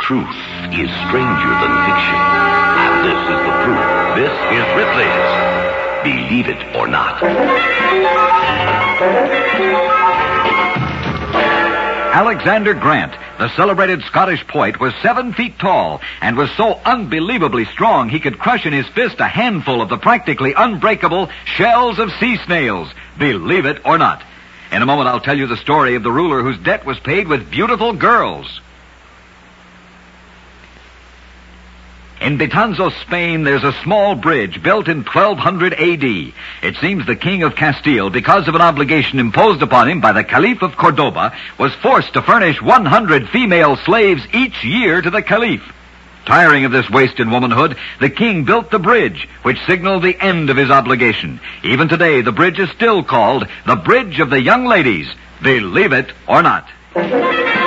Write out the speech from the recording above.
Truth is stranger than fiction. And this is the proof. This is Ripley's Believe It or Not. Alexander Grant, the celebrated Scottish poet, was 7 feet tall and was so unbelievably strong he could crush in his fist a handful of the practically unbreakable shells of sea snails. Believe it or not. In a moment, I'll tell you the story of the ruler whose debt was paid with beautiful girls. In Betanzos, Spain, there's a small bridge built in 1200 A.D. It seems the king of Castile, because of an obligation imposed upon him by the Caliph of Cordoba, was forced to furnish 100 female slaves each year to the Caliph. Tiring of this wasted womanhood, the king built the bridge, which signaled the end of his obligation. Even today, the bridge is still called the Bridge of the Young Ladies. Believe it or not.